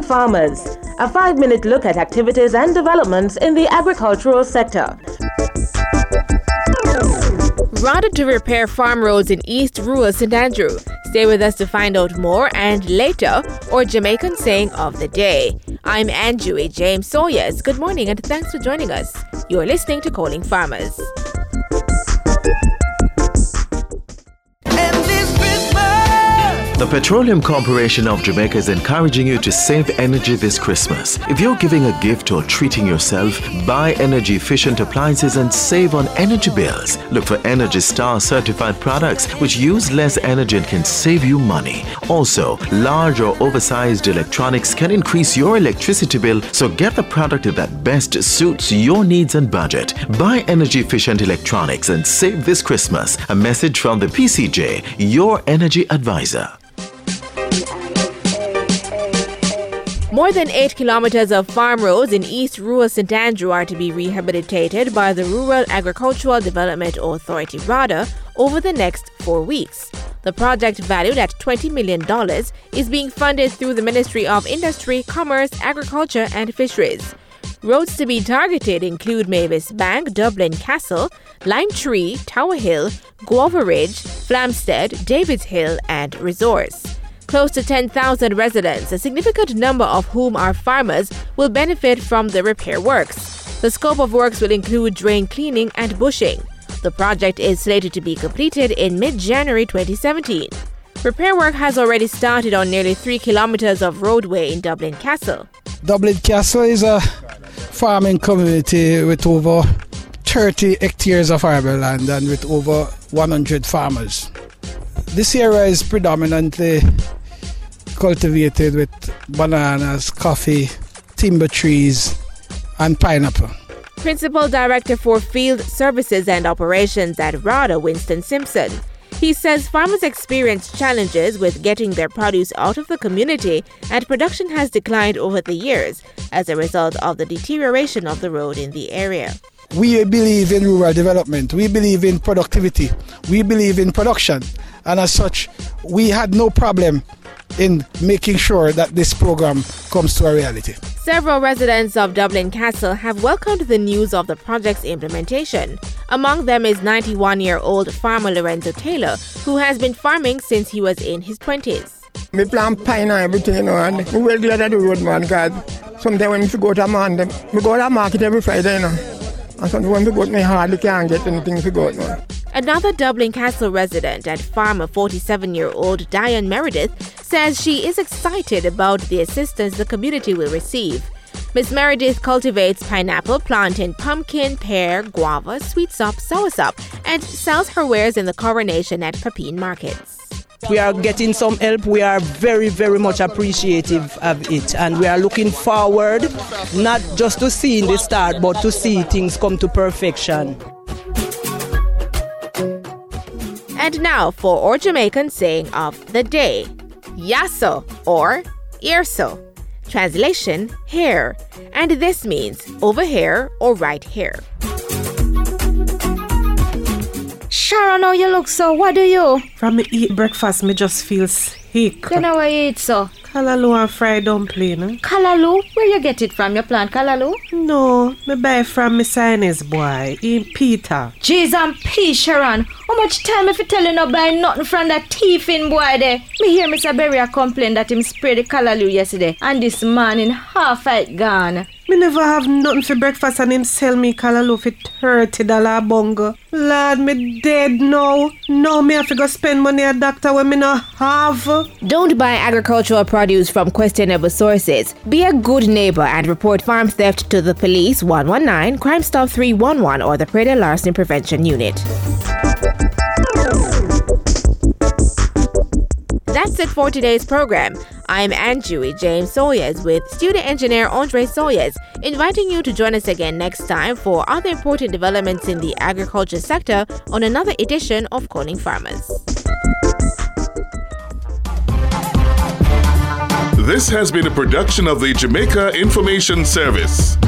Farmers, a 5-minute look at activities and developments in the agricultural sector. RADA to repair farm roads in East Rural St. Andrew. Stay with us to find out more, and later, or Jamaican saying of the day. I'm Anjui James Sawyers. Good morning and thanks for joining us. You're listening to Calling Farmers. The Petroleum Corporation of Jamaica is encouraging you to save energy this Christmas. If you're giving a gift or treating yourself, buy energy-efficient appliances and save on energy bills. Look for Energy Star certified products which use less energy and can save you money. Also, large or oversized electronics can increase your electricity bill, so get the product that best suits your needs and budget. Buy energy-efficient electronics and save this Christmas. A message from the PCJ, your energy advisor. More than 8 kilometers of farm roads in East Rural St. Andrew are to be rehabilitated by the Rural Agricultural Development Authority, RADA, over the next 4 weeks. The project, valued at $20 million, is being funded through the Ministry of Industry, Commerce, Agriculture and Fisheries. Roads to be targeted include Mavis Bank, Dublin Castle, Lime Tree, Tower Hill, Guava Ridge, Flamstead, Davids Hill and Resource. Close to 10,000 residents, a significant number of whom are farmers, will benefit from the repair works. The scope of works will include drain cleaning and bushing. The project is slated to be completed in mid-January 2017. Repair work has already started on nearly 3 kilometers of roadway in Dublin Castle. Dublin Castle is a farming community with over 30 hectares of arable land and with over 100 farmers. This area is predominantly cultivated with bananas, coffee, timber trees, and pineapple. Principal Director for Field Services and Operations at RADA, Winston Simpson. He says farmers experience challenges with getting their produce out of the community, and production has declined over the years as a result of the deterioration of the road in the area. We believe in rural development. We believe in productivity. We believe in production. And as such, we had no problem in making sure that this program comes to a reality. Several residents of Dublin Castle have welcomed the news of the project's implementation. Among them is 91-year-old farmer Lorenzo Taylor, who has been farming since he was in his 20s. We plant pine and everything, and we're well glad at the road, man, because sometimes when we go to market, we go to the market every Friday, And sometimes when we go to hardly can't get anything to go to. Another Dublin Castle resident and farmer 47-year-old Diane Meredith says she is excited about the assistance the community will receive. Ms. Meredith cultivates pineapple, plantain, pumpkin, pear, guava, sweetsop, soursop, and sells her wares in the Coronation and Pepin markets. We are getting some help. We are very, very much appreciative of it, and we are looking forward not just to seeing the start, but to see things come to perfection. And now for our Jamaican saying of the day, yaso or earso. Translation, hair. And this means over here or right here. Sharon, how you look so? What do you? From me eat breakfast, me just feel sick. You know what you eat so? Callaloo and fried dumpling. Callaloo? Where you get it from? You plant callaloo? No, me buy from me Sinus boy, in Peter. Jeez and P, Sharon. How much time if you tell you not buy nothing from that thieving boy there? Me hear Mr. Berry complain that him spray the callaloo yesterday, and this morning half it gone. Me never have nothing for breakfast and him sell me callaloo for $30 a bungo. Lord, me dead now. Now me have to go spend money at doctor when me not have. Don't buy agricultural produce from questionable sources. Be a good neighbor and report farm theft to the police 119, Crime Stop 311 or the Predator Larceny Prevention Unit. That's it for today's program. I'm Anjui James Sawyers with studio engineer Andre Sawyers, inviting you to join us again next time for other important developments in the agriculture sector on another edition of Calling Farmers. This has been a production of the Jamaica Information Service.